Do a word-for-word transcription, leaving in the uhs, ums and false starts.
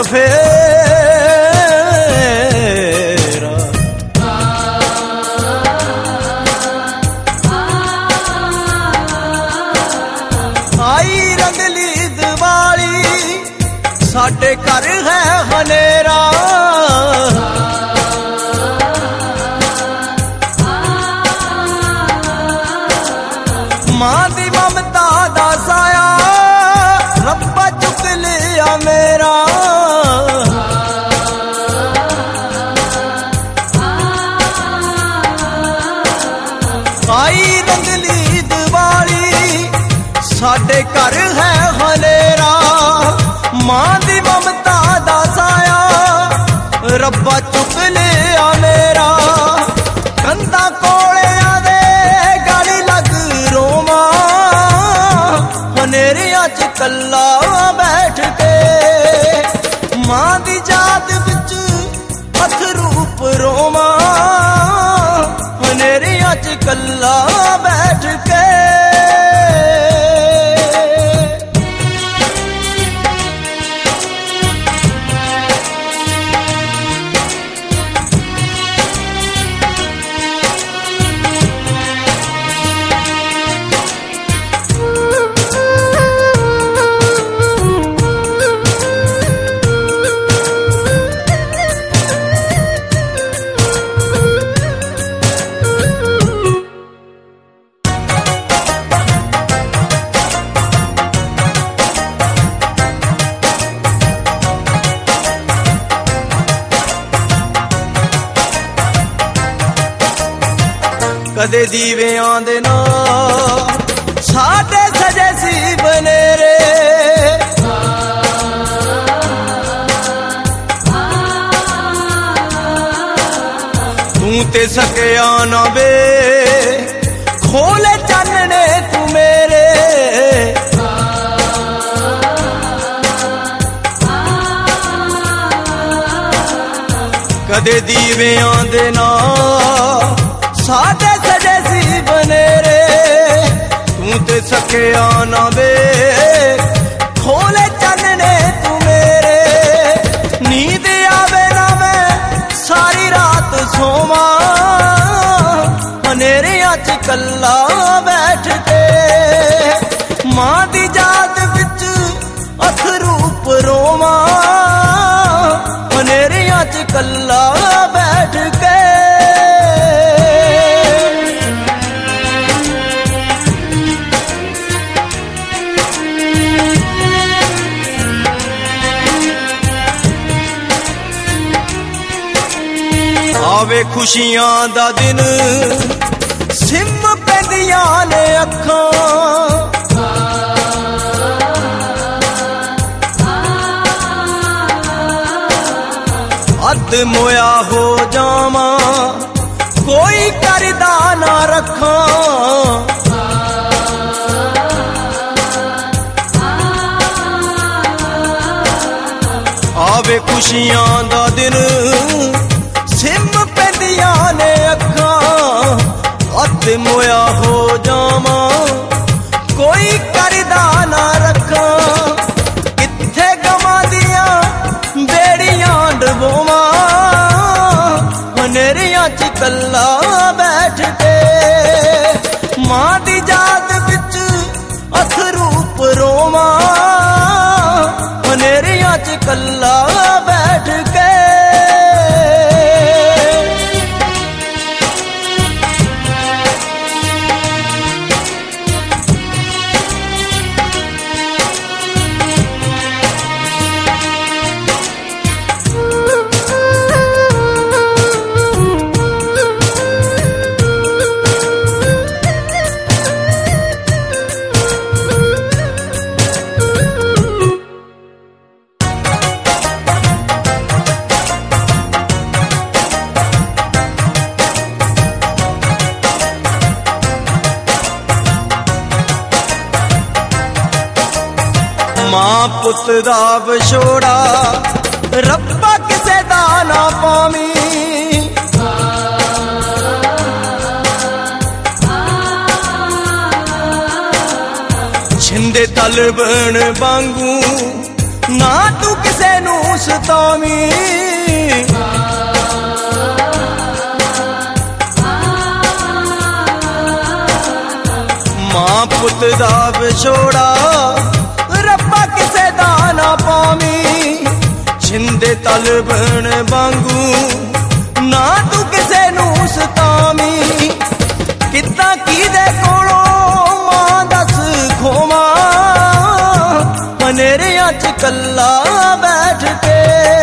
फेरा। आई रंगली दिवाली साडे घर है हनेरा। मां दी ममता दा साया रब्बा चुक लिया मेरा। आई रंगली दिवाली साडे घर है हनेरा। मां दी ममता दा साया रब्बा चुक लिया मेरा। कंधा कोले आदे गाड़ी लग रोमा हनेरिया च कल्ला बैठ के। मां दी याद विच अथरूप रोमा हनेरिया च कल्ला बैठ के। कदे दीवियां दे नाल साडे सजे सी बनेरे। तू ते सकिया ना बे खोले चानने तू मेरे। कदे दीवियां दे नाल साडे सजे सी बनेरे। तू ते सकिया ना बे खोले चानने तू मेरे। नींद आवे ना मैं सारी रात सोवा हनेरिया च कल्ला बैठ के। मां दी याद विच अथरूप रोवा हनेरिया च कल्ला बैठ के। आवे खुशियां दा दिन सिम पैंदियां ने अखां। अद मोया हो जावा कोई करदा ना रखां। आवे खुशियां दा दिन सिम पैंदियां ने अखां। अद मोया हो जावा कोई करदा ना रखां। किथे गवां दियां बेड़ियां डबोवा हनेरिया च कल्ला बैठ के। मां दी याद विच अथरूप रोवा हनेरिया च कल्ला बैठ के। मां पुत दा विछोड़ा रब्बा किसे दा ना पावी। छिंदे तलबन वांगू ना तू किसे नू सतावी। मां पुत दा विछोड़ा रब्बा किसे दा ना पावी। छिंदे तल बन वांगू ना तू किसे नू सतावी। कितना कीदे कोलों मां दस खोवा, हनेरियां च कल्ला बैठ के